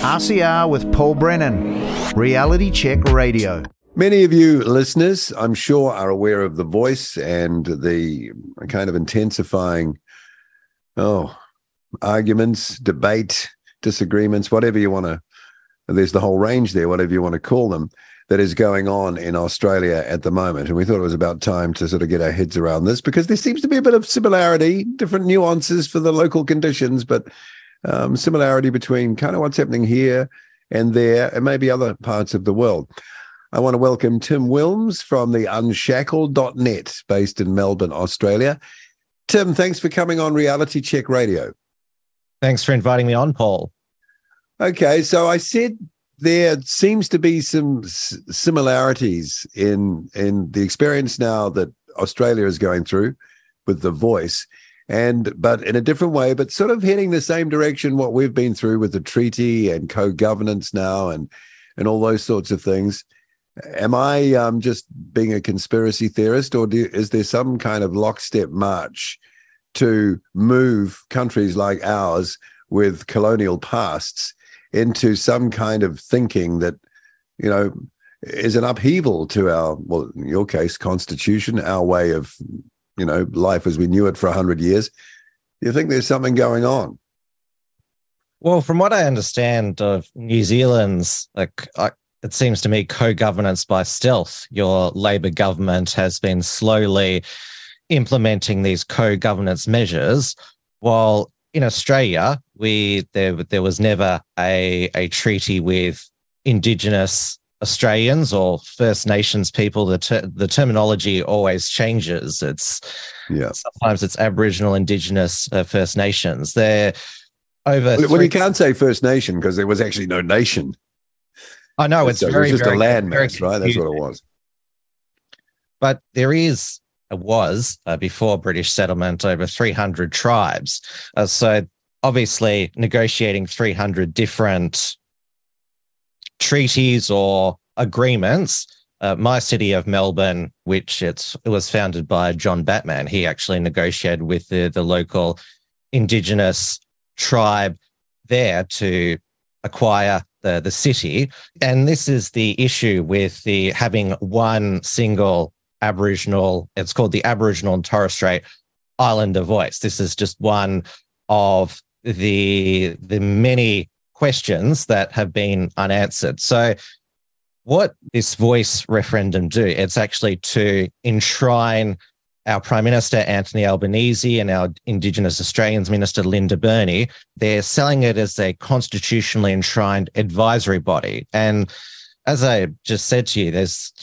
RCR with Paul Brennan, Reality Check Radio. Many of you listeners, I'm sure, are aware of The Voice and the kind of intensifying, arguments, debate, disagreements, whatever you want to, there's the whole range there, whatever you want to call them, that is going on in Australia at the moment. And we thought it was about time to sort of get our heads around this because there seems to be a bit of similarity, different nuances for the local conditions, but similarity between kind of what's happening here and there and maybe other parts of the world. I want to welcome Tim Wilms from the Unshackled.net based in Melbourne, Australia. Tim, thanks for coming on Reality Check Radio. Thanks for inviting me on, Paul. Okay, so I said there seems to be some similarities in the experience now that Australia is going through with The Voice, but in a different way, but sort of heading the same direction what we've been through with the treaty and co-governance now and all those sorts of things. Am I just being a conspiracy theorist, or is there some kind of lockstep march to move countries like ours with colonial pasts into some kind of thinking that, is an upheaval to our, well, in your case, constitution, our way of, life as we knew it for 100 years? Do you think there's something going on? Well, from what I understand of New Zealand's, it seems to me, co-governance by stealth. Your Labor government has been slowly implementing these co-governance measures, while in Australia, there was never a treaty with Indigenous Australians or First Nations people. The terminology always changes. Sometimes it's Aboriginal, Indigenous, First Nations. They're over. Well, you can't say First Nation because there was actually no nation. I know it's very, just very, a landmass, right? That's what it was. But was before British settlement, over 300 tribes. So obviously negotiating 300 different treaties or agreements. My city of Melbourne, which it was founded by John Batman, he actually negotiated with the local Indigenous tribe there to acquire the city. And this is the issue with having one single Aboriginal, it's called the Aboriginal and Torres Strait Islander voice. This is just one of the many questions that have been unanswered. So what this voice referendum do, it's actually to enshrine our Prime Minister, Anthony Albanese, and our Indigenous Australians Minister, Linda Burney. They're selling it as a constitutionally enshrined advisory body. And as I just said to you, there's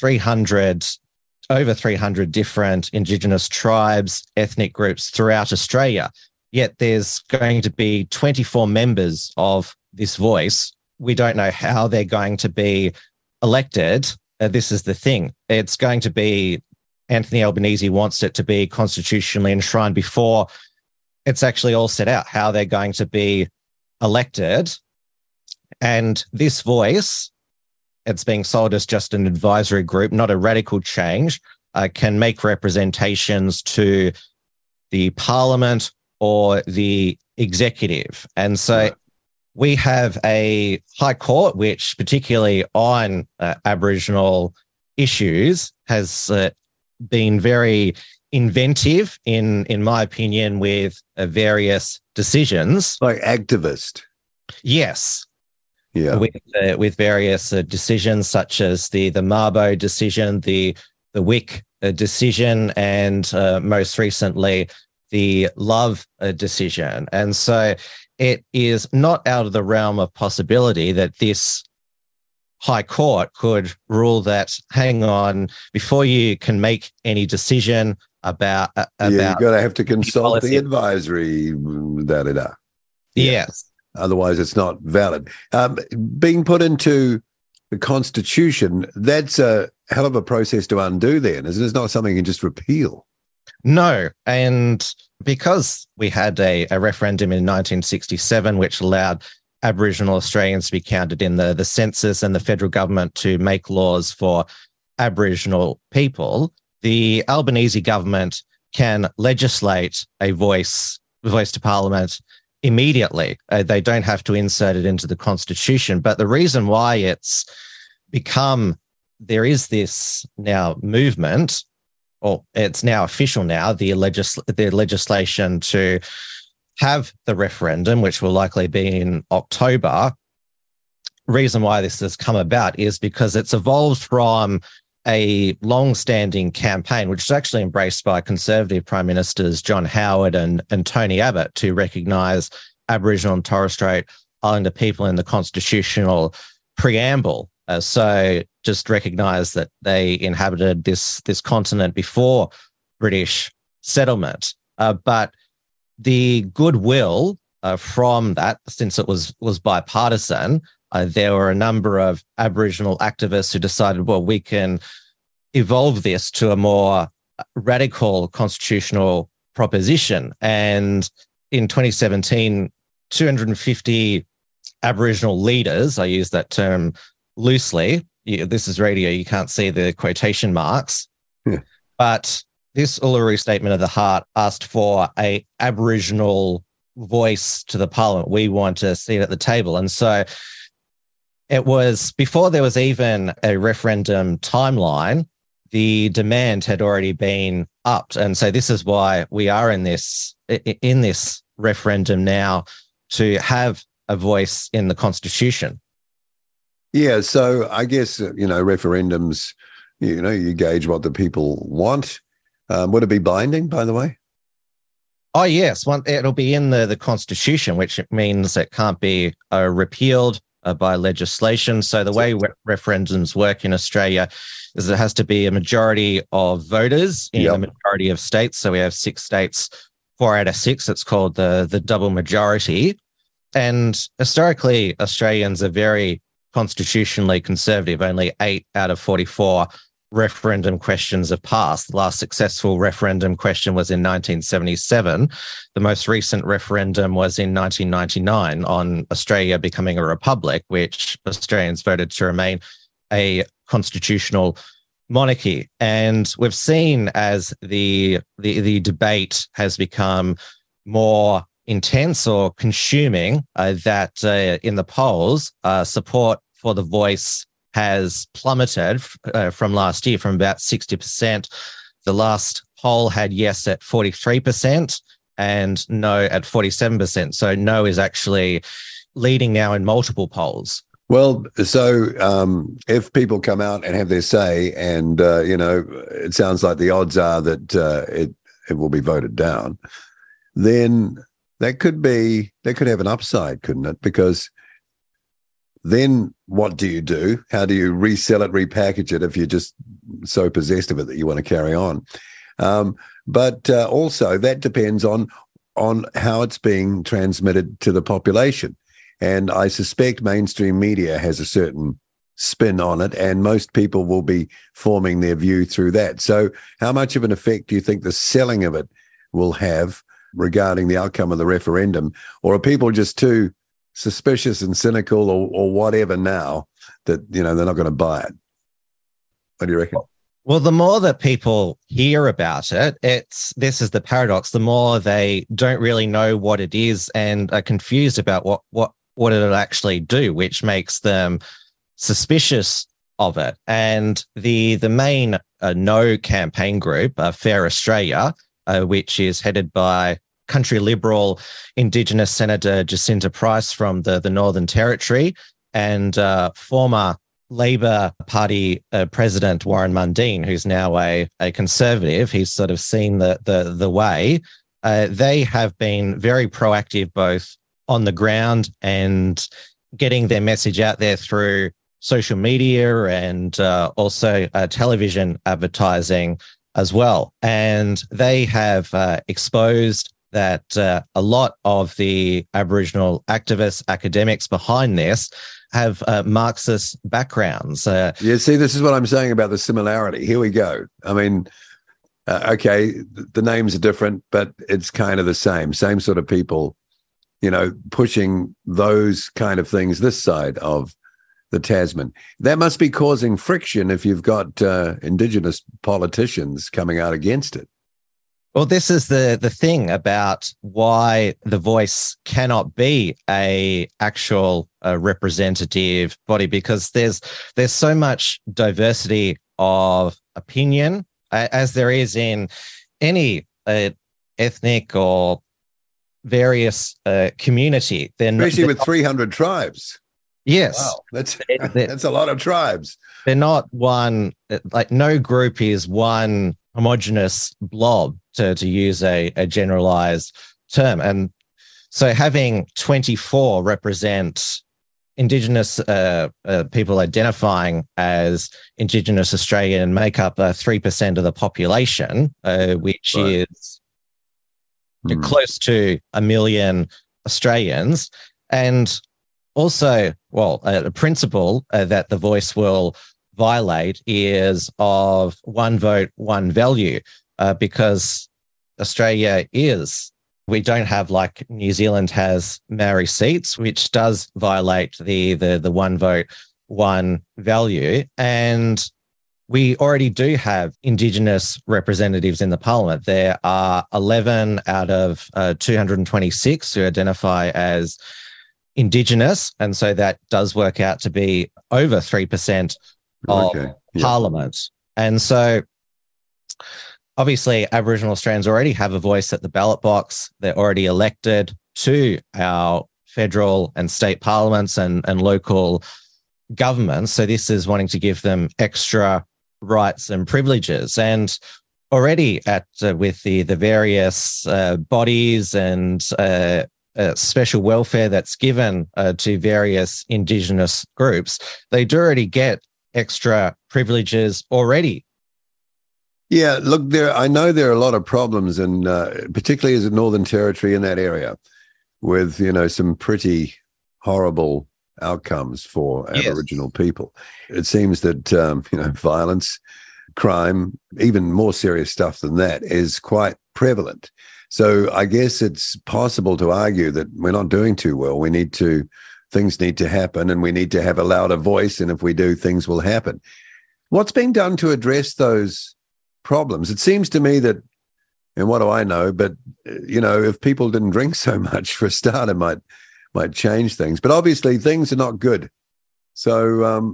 over 300 different Indigenous tribes, ethnic groups throughout Australia. Yet there's going to be 24 members of this voice. We don't know how they're going to be elected. This is the thing. It's going to be, Anthony Albanese wants it to be constitutionally enshrined before it's actually all set out how they're going to be elected. And this voice, it's being sold as just an advisory group, not a radical change, can make representations to the parliament or the executive. And so we have a high court, which particularly on Aboriginal issues has been very inventive in my opinion, with various decisions. Like activist. Yes. Yeah. With various decisions such as the Mabo decision, the Wick decision, and most recently the Love decision. And so it is not out of the realm of possibility that this High Court could rule that, hang on, before you can make any decision about you've got to have to consult the advisory, da-da-da. Yes. Otherwise, it's not valid. Being put into the Constitution, that's a hell of a process to undo then, isn't it? It's not something you can just repeal. No, and because we had a referendum in 1967 which allowed Aboriginal Australians to be counted in the census and the federal government to make laws for Aboriginal people, the Albanese government can legislate a voice to Parliament immediately. They don't have to insert it into the Constitution. But the reason why there is this now movement, or it's now official now, the legislation to have the referendum, which will likely be in October. Reason why this has come about is because it's evolved from a long-standing campaign, which is actually embraced by Conservative Prime Ministers John Howard and Tony Abbott, to recognise Aboriginal and Torres Strait Islander people in the constitutional preamble. So just recognise that they inhabited this continent before British settlement. But the goodwill from that, since it was bipartisan, there were a number of Aboriginal activists who decided, well, we can evolve this to a more radical constitutional proposition. And in 2017, 250 Aboriginal leaders, I use that term loosely. This is radio, you can't see the quotation marks. Yeah. But this Uluru Statement of the Heart asked for a Aboriginal voice to the parliament. We want to see it at the table. And so it was before there was even a referendum timeline, the demand had already been upped. And so this is why we are in this referendum now, to have a voice in the Constitution. Yeah, so I guess, referendums, you gauge what the people want. Would it be binding, by the way? Oh, yes. It'll be in the Constitution, which means it can't be repealed by legislation. So the way referendums work in Australia is it has to be a majority of voters in a majority of states. So we have 6 states, 4 out of 6. It's called the double majority. And historically, Australians are very constitutionally conservative. Only 8 out of 44 referendum questions have passed. The last successful referendum question was in 1977. The most recent referendum was in 1999 on Australia becoming a republic, which Australians voted to remain a constitutional monarchy. And we've seen as the debate has become more intense or consuming, that in the polls, support for the voice has plummeted from last year, from about 60%. The last poll had yes at 43% and no at 47%. So no is actually leading now in multiple polls. Well, so if people come out and have their say, and it sounds like the odds are that it will be voted down, then that could have an upside, couldn't it? Because then what do you do? How do you resell it, repackage it if you're just so possessed of it that you want to carry on? But also that depends on how it's being transmitted to the population. And I suspect mainstream media has a certain spin on it, and most people will be forming their view through that. So how much of an effect do you think the selling of it will have regarding the outcome of the referendum? Or are people just too suspicious and cynical or whatever now that, they're not going to buy it? What do you reckon? Well, the more that people hear about it, this is the paradox. The more they don't really know what it is and are confused about what it'll actually do, which makes them suspicious of it. And the main no campaign group, Fair Australia, which is headed by country Liberal Indigenous Senator Jacinta Price from the Northern Territory, and former Labor Party President Warren Mundine, who's now a Conservative. He's sort of seen the way. They have been very proactive both on the ground and getting their message out there through social media and also television advertising as well. And they have exposed that a lot of the Aboriginal activists, academics behind this have Marxist backgrounds. Yeah, see, this is what I'm saying about the similarity. Here we go. I mean, okay, the names are different, but it's kind of the same sort of people, pushing those kind of things this side of the Tasman. That must be causing friction if you've got Indigenous politicians coming out against it. Well, this is the thing about why the Voice cannot be a actual representative body, because there's so much diversity of opinion as there is in any ethnic or various community. Especially with 300 tribes. Yes. Wow, that's a lot of tribes. They're not one, like no group is one homogenous blob, to use a generalized term. And so having 24 represent Indigenous people identifying as Indigenous Australian make up 3% of the population, which Right. is close to 1 million Australians. And also, well, a principle that the Voice will violate is of one vote, one value, because Australia we don't have, like New Zealand has, Maori seats, which does violate the one vote, one value. And we already do have Indigenous representatives in the parliament. There are 11 out of 226 who identify as Indigenous. And so that does work out to be over 3% of parliament. And so obviously Aboriginal Australians already have a voice at the ballot box. They're already elected to our federal and state parliaments and local governments. So this is wanting to give them extra rights and privileges. And already with the various bodies and special welfare that's given to various Indigenous groups, they do already get extra privileges already. Yeah, look, I know there are a lot of problems, and particularly as a Northern Territory in that area, with some pretty horrible outcomes for Aboriginal people. It seems that violence, crime, even more serious stuff than that, is quite prevalent. So I guess it's possible to argue that we're not doing too well. Things need to happen, and we need to have a louder voice. And if we do, things will happen. What's being done to address those problems? It seems to me that, and what do I know, but if people didn't drink so much for a start, it might change things. But obviously things are not good. So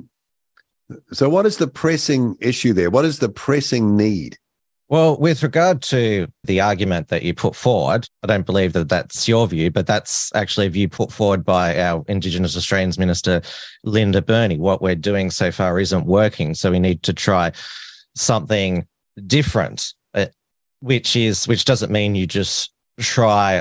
what is the pressing issue there? What is the pressing need? Well, with regard to the argument that you put forward, I don't believe that that's your view, but that's actually a view put forward by our Indigenous Australians Minister, Linda Burney. What we're doing so far isn't working, so we need to try something different, which doesn't mean you just try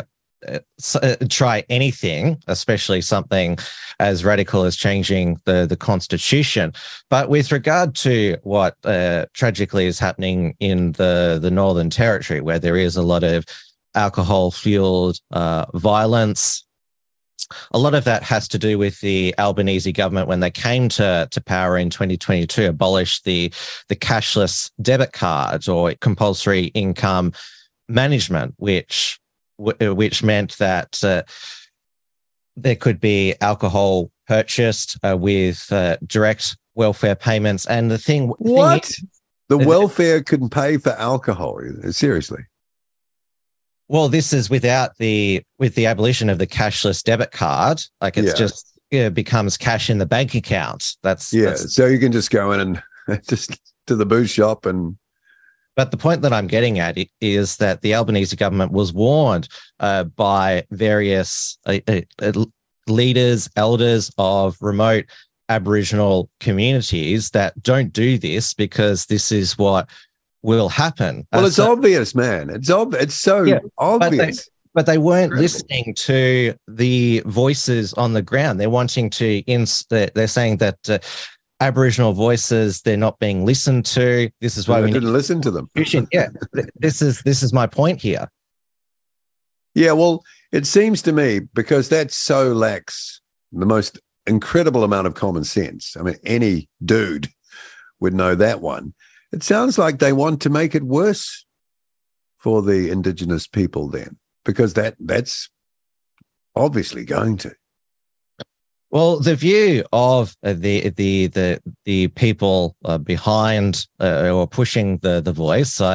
anything, especially something as radical as changing the Constitution. But with regard to what tragically is happening in the Northern Territory, where there is a lot of alcohol-fueled violence, a lot of that has to do with the Albanese government when they came to power in 2022, abolished the cashless debit card or compulsory income management, which meant that there could be alcohol purchased with direct welfare payments. And the thing the welfare couldn't pay for alcohol? Seriously? Well, this is with the abolition of the cashless debit card. Like it's just becomes cash in the bank account. That's so you can just go in and just to the booze shop and. But the point that I'm getting at is that the Albanese government was warned by various leaders, elders of remote Aboriginal communities that don't do this because this is what will happen. Well, it's obvious, man. It's so obvious. But they weren't listening to the voices on the ground. They're wanting to. They're saying that. Aboriginal voices, they're not being listened to. This is why we didn't listen to them. Yeah, this is my point here. Yeah, well, it seems to me, because that so lacks the most incredible amount of common sense. I mean, any dude would know that one. It sounds like they want to make it worse for the Indigenous people then, because that's obviously going to. Well, the view of the people behind or pushing the Voice, I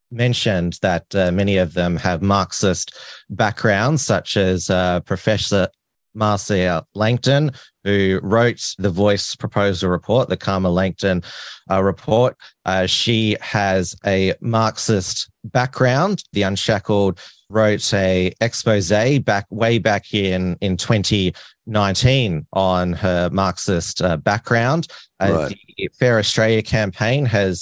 mentioned that many of them have Marxist backgrounds, such as Professor Marcia Langton, who wrote the Voice proposal report, the Karma Langton report. She has a Marxist background. The Unshackled wrote a expose way back in 2019 on her Marxist background. Right. The Fair Australia campaign has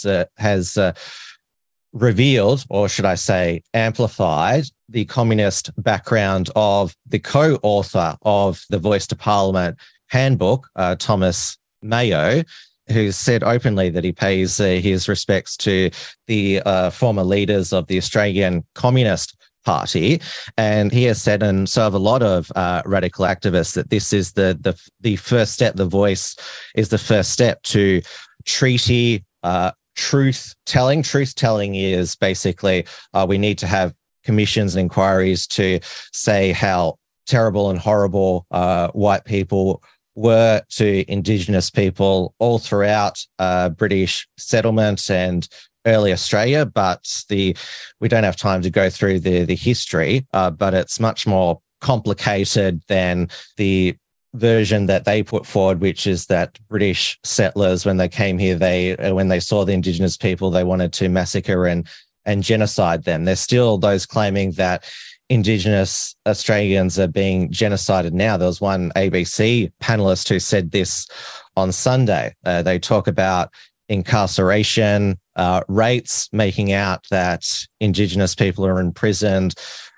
revealed, or should I say amplified, the communist background of the co-author of the Voice to Parliament handbook, Thomas Mayo, who said openly that he pays his respects to the former leaders of the Australian Communist Party. And he has said, and so have a lot of radical activists, that this is the first step. The Voice is the first step to treaty truth telling. Truth telling is basically we need to have commissions and inquiries to say how terrible and horrible white people were to Indigenous people all throughout British settlement and early Australia. But we don't have time to go through the history, but it's much more complicated than the version that they put forward, which is that British settlers, when they came here, when they saw the Indigenous people, they wanted to massacre and genocide them. There's still those claiming that Indigenous Australians are being genocided now. There was one ABC panelist who said this on Sunday. They talk about incarceration rates, making out that Indigenous people are imprisoned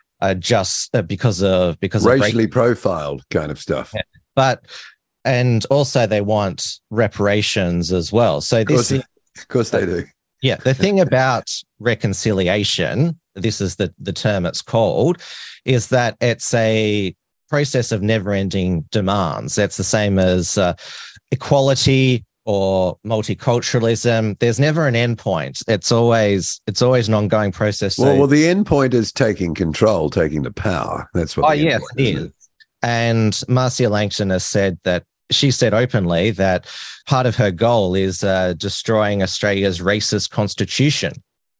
just because of racially profiled kind of stuff. Yeah. And also they want reparations as well. So this of course they do. Yeah. The thing about reconciliation, this is the term it's called, is that it's a process of never-ending demands. That's the same as equality or multiculturalism. There's never an end point. It's always an ongoing process. Well, the end point is taking control, taking the power. That's what. Yes, it is. And Marcia Langton has said that she said openly that part of her goal is destroying Australia's racist constitution.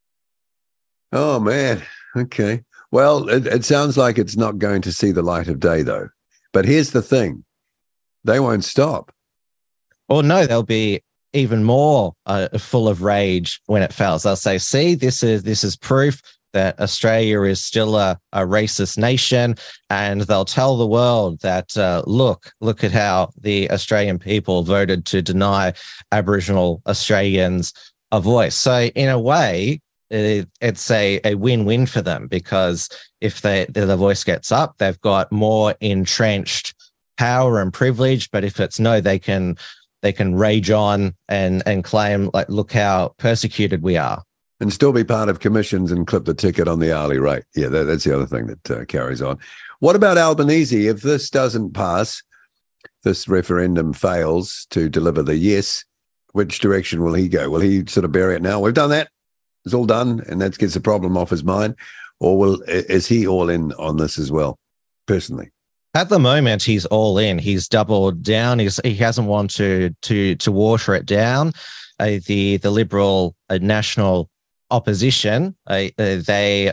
Oh, man. Okay. Well, it sounds like it's not going to see the light of day, though. But here's the thing. They won't stop. Or no, they'll be even more full of rage when it fails. They'll say, see, this is proof that Australia is still a racist nation, and they'll tell the world that, look at how the Australian people voted to deny Aboriginal Australians a voice. So in a way, it's a win-win for them, because if the voice gets up, they've got more entrenched power and privilege. But if it's no, they can rage on and claim, like, look how persecuted we are. And still be part of commissions and clip the ticket on the hourly rate. Yeah, that's the other thing that carries on. What about Albanese? If this doesn't pass, this referendum fails to deliver the yes, which direction will he go? Will he sort of bury it now? We've done that. It's all done, and that gets the problem off his mind. Or is he all in on this as well, personally? At the moment, he's all in. He's doubled down. He hasn't wanted to water it down. The Liberal National Opposition, they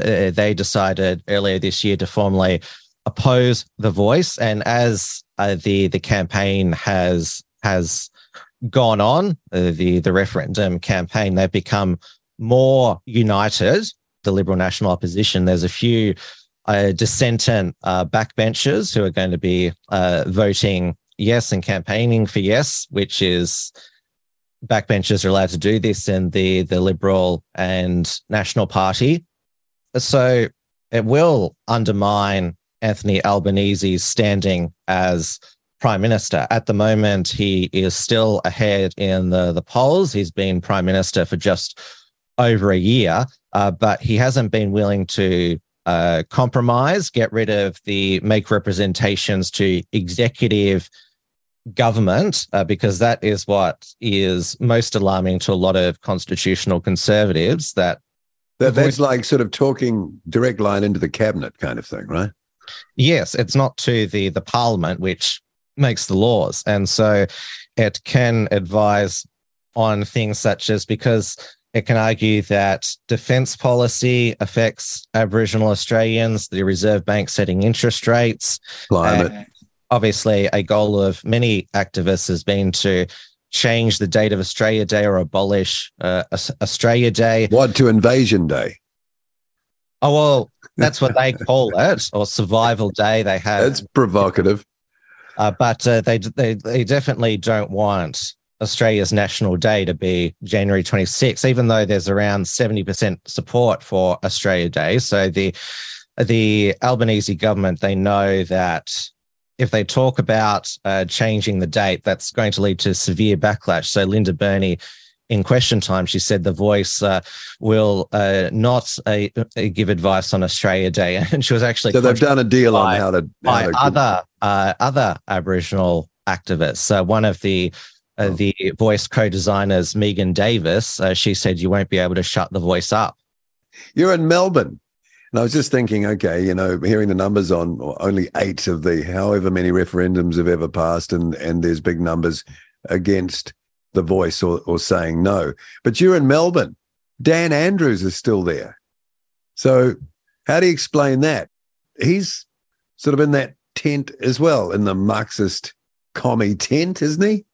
decided earlier this year to formally oppose the voice, and as the campaign has gone on, the referendum campaign, they've become more united. The Liberal National Opposition, there's a few dissentant backbenchers who are going to be voting yes and campaigning for yes, which is, backbenchers are allowed to do this in the Liberal and National Party. So it will undermine Anthony Albanese's standing as Prime Minister. At the moment, he is still ahead in the polls. He's been Prime Minister for just over a year, but he hasn't been willing to compromise, get rid of make representations to executive government, because that is what is most alarming to a lot of constitutional conservatives. That's like sort of talking direct line into the cabinet kind of thing, right? Yes, it's not to the parliament, which makes the laws. And so it can advise on things such as, because It can argue that defence policy affects Aboriginal Australians, the Reserve Bank setting interest rates. Climate. Obviously, a goal of many activists has been to change the date of Australia Day or abolish Australia Day. What, to Invasion Day? Oh, well, that's what they call it, or Survival Day. They have. That's provocative. But they definitely don't want Australia's National Day to be January 26th, even though there's around 70% support for Australia Day. So the Albanese government, they know that if they talk about changing the date, that's going to lead to severe backlash. So Linda Burney, in Question Time, she said The Voice will not give advice on Australia Day, and she was actually so they've done a deal on how to other Aboriginal activists. One of the Voice co-designers, Megan Davis, she said you won't be able to shut The Voice up. You're in Melbourne. And I was just thinking, okay, hearing the numbers on only 8 of the however many referendums have ever passed, and there's big numbers against The Voice or saying no. But you're in Melbourne. Dan Andrews is still there. So how do you explain that? He's sort of in that tent as well, in the Marxist commie tent, isn't he?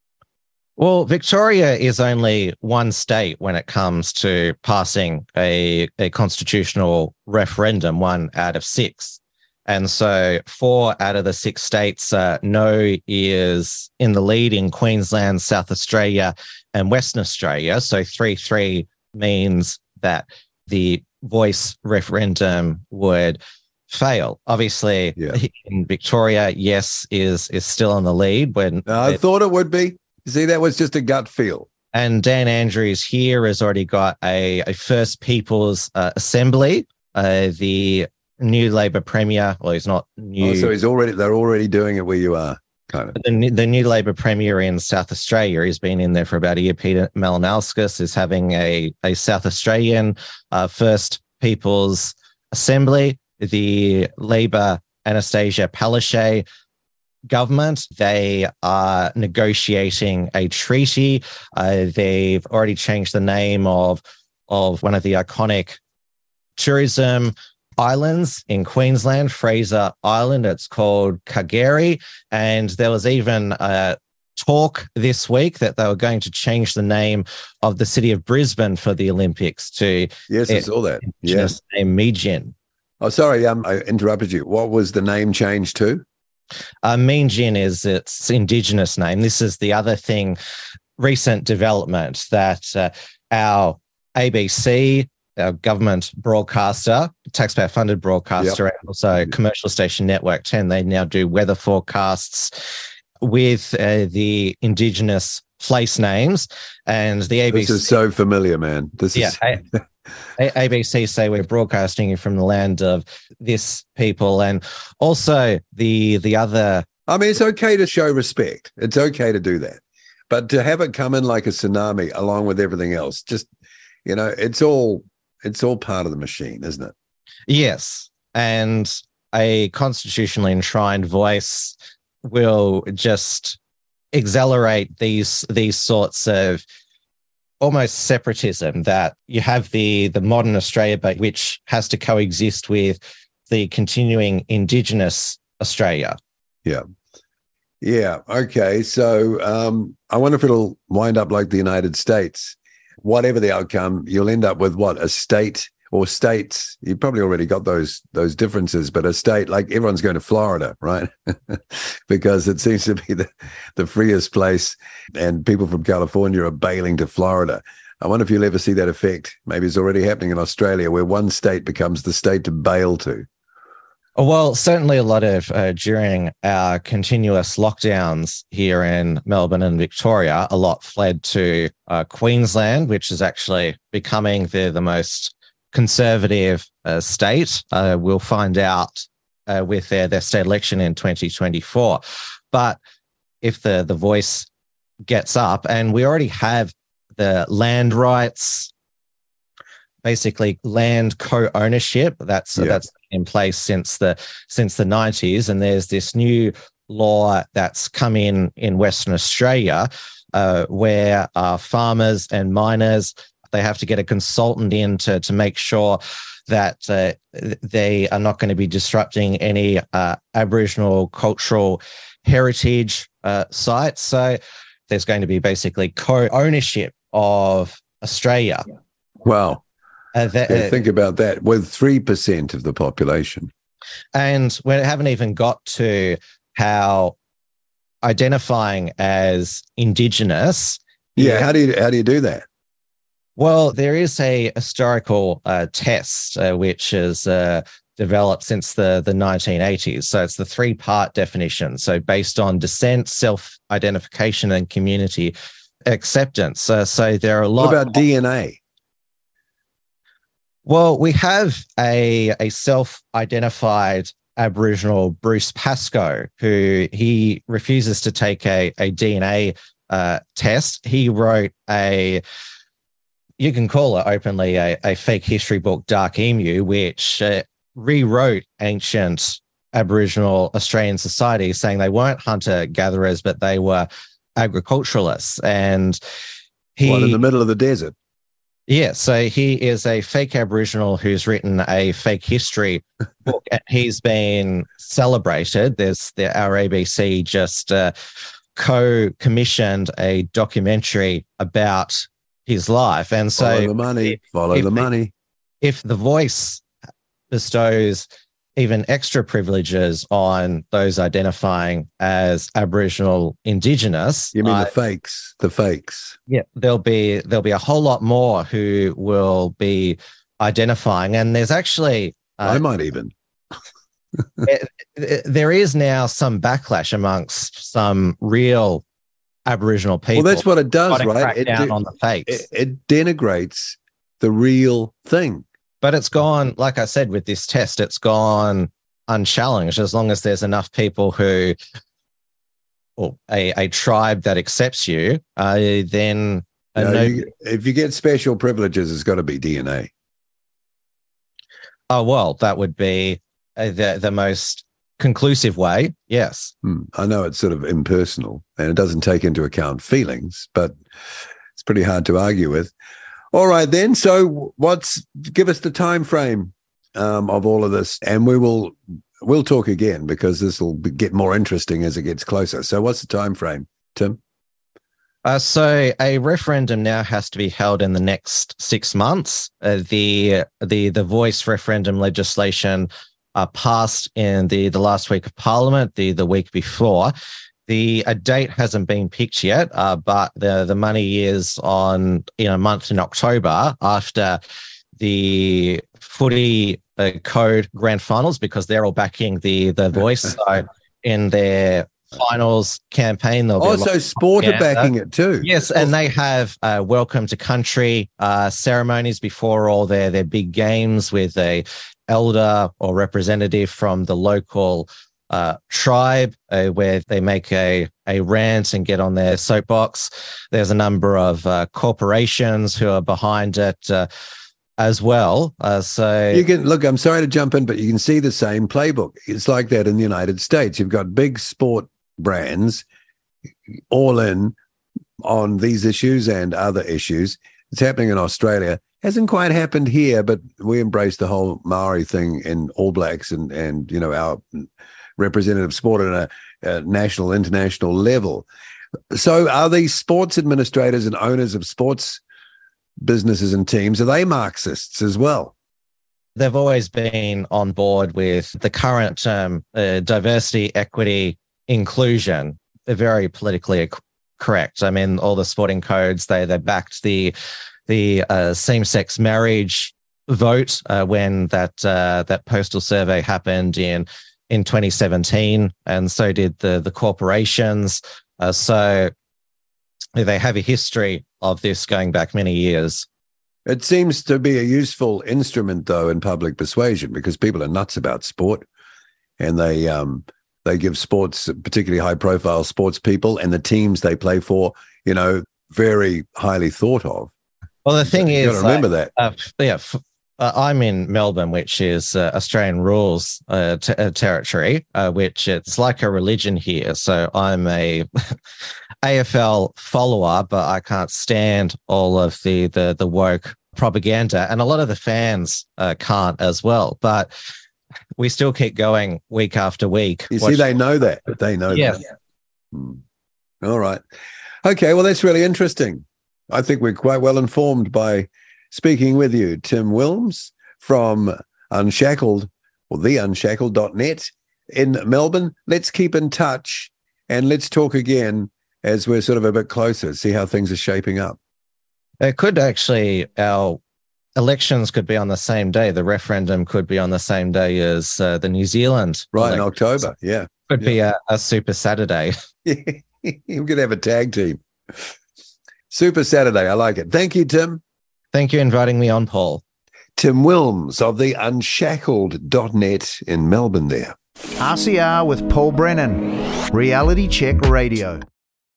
Well, Victoria is only one state when it comes to passing a constitutional referendum, 1 out of 6. And so 4 out of the 6 states, no is in the lead in Queensland, South Australia and Western Australia. So 3-3 means that the Voice referendum would fail. Obviously, in Victoria, yes is still in the lead. I thought it would be. See, that was just a gut feel. And Dan Andrews here has already got a First Peoples Assembly. The new Labor Premier, well, he's not new. Oh, so they're already doing it where you are, kind of. The new Labor Premier in South Australia, he's been in there for about a year. Peter Malinauskas is having a South Australian First Peoples Assembly. The Labor Anastasia Palaszczuk government, they are negotiating a treaty. They've already changed the name of one of the iconic tourism islands in Queensland, Fraser Island. It's called Kagera. And there was even talk this week that they were going to change the name of the city of Brisbane for the Olympics to I saw that. Yes, name Meanjin. Oh, sorry, I interrupted you. What was the name changed to? Meanjin is its Indigenous name. This is the other thing, recent development, that our ABC, our government broadcaster, taxpayer-funded broadcaster, and also commercial station Network 10, they now do weather forecasts with the Indigenous place names. And the ABC... This is so familiar, man. ABC say we're broadcasting you from the land of this people, and also the other. I mean, it's okay to show respect. It's okay to do that, but to have it come in like a tsunami along with everything else, just it's all part of the machine, isn't it? Yes, and a constitutionally enshrined voice will just accelerate these sorts of almost separatism, that you have the modern Australia, but which has to coexist with the continuing Indigenous Australia. Yeah. Okay. So I wonder if it'll wind up like the United States. Whatever the outcome, you'll end up with a state or states. You probably already got those differences, but a state, like everyone's going to Florida, right? Because it seems to be the freest place, and people from California are bailing to Florida. I wonder if you'll ever see that effect. Maybe it's already happening in Australia, where one state becomes the state to bail to. Well, certainly a lot of, during our continuous lockdowns here in Melbourne and Victoria, a lot fled to Queensland, which is actually becoming the most conservative state. We'll find out with their state election in 2024. But if the Voice gets up, and we already have the land rights, basically land co-ownership, that's in place since the 90s, and there's this new law that's come in Western Australia where farmers and miners They have to get a consultant in to make sure that they are not going to be disrupting any Aboriginal cultural heritage sites. So there's going to be basically co-ownership of Australia. Wow. Think about that, with 3% of the population. And we haven't even got to how identifying as Indigenous. Yeah, how do you do that? Well, there is a historical test which is developed since the 1980s. So it's the 3-part definition. So based on descent, self-identification, and community acceptance. So there are a lot. What about DNA? Well, we have a self-identified Aboriginal, Bruce Pascoe, who he refuses to take a DNA test. He wrote you can call it openly a fake history book, Dark Emu, which rewrote ancient Aboriginal Australian society, saying they weren't hunter-gatherers, but they were agriculturalists. And in the middle of the desert. Yeah, so he is a fake Aboriginal who's written a fake history book, and he's been celebrated. Our ABC just co-commissioned a documentary about his life, and so follow the money. If The Voice bestows even extra privileges on those identifying as Aboriginal Indigenous. You mean the fakes? Yeah, there'll be a whole lot more who will be identifying, and there's actually I might even. There is now some backlash amongst some real Aboriginal people. Well, that's what it does, right? It down on the fakes. It denigrates the real thing. But it's gone, like I said, with this test, it's gone unchallenged as long as there's enough people who, or a tribe that accepts you, then... if you get special privileges, it's got to be DNA. Oh, well, that would be the most conclusive way, yes. I know it's sort of impersonal and it doesn't take into account feelings, but it's pretty hard to argue with. All right, then. So give us the time frame of all of this, and we'll talk again because this will get more interesting as it gets closer. So what's the time frame, Tim? So a referendum now has to be held in the next 6 months. The Voice referendum legislation passed in the last week of Parliament, the week before. A date hasn't been picked yet, but the money is on in a month in October after the footy code grand finals, because they're all backing the Voice. So in their finals campaign, also sport are backing it too. Yes, and they have welcome to country ceremonies before all their big games with a elder or representative from the local tribe where they make a rant and get on their soapbox. There's a number of corporations who are behind it as well. So you can look, I'm sorry to jump in, but you can see the same playbook. It's like that in the United States. You've got big sport brands all in on these issues and other issues. It's happening in Australia. Hasn't quite happened here, but we embrace the whole Maori thing in All Blacks and our representative sport at a national, international level. So are these sports administrators and owners of sports businesses and teams, are they Marxists as well? They've always been on board with the current term, diversity, equity, inclusion. They're very politically correct. I mean, all the sporting codes, they backed the same-sex marriage vote when that postal survey happened in 2017, and so did the corporations. So they have a history of this going back many years. It seems to be a useful instrument, though, in public persuasion, because people are nuts about sport, and they give sports, particularly high-profile sports people, and the teams they play for, very highly thought of. Well, the thing is, you got to remember that. I'm in Melbourne, which is Australian rules territory, which it's like a religion here. So I'm a AFL follower, but I can't stand all of the woke propaganda, and a lot of the fans can't as well. But we still keep going week after week. You see, they know that. They know Yeah. that. All right. Okay, well, that's really interesting. I think we're quite well informed by speaking with you, Tim Wilms from Unshackled, or theunshackled.net in Melbourne. Let's keep in touch and let's talk again as we're sort of a bit closer, see how things are shaping up. It could actually, our elections could be on the same day. The referendum could be on the same day as the New Zealand. Right, elections. in October, yeah. Could be a Super Saturday. We're going to have a tag team. Super Saturday, I like it. Thank you, Tim. Thank you for inviting me on, Paul. Tim Wilms of the Unshackled.net in Melbourne there. RCR with Paul Brennan, Reality Check Radio.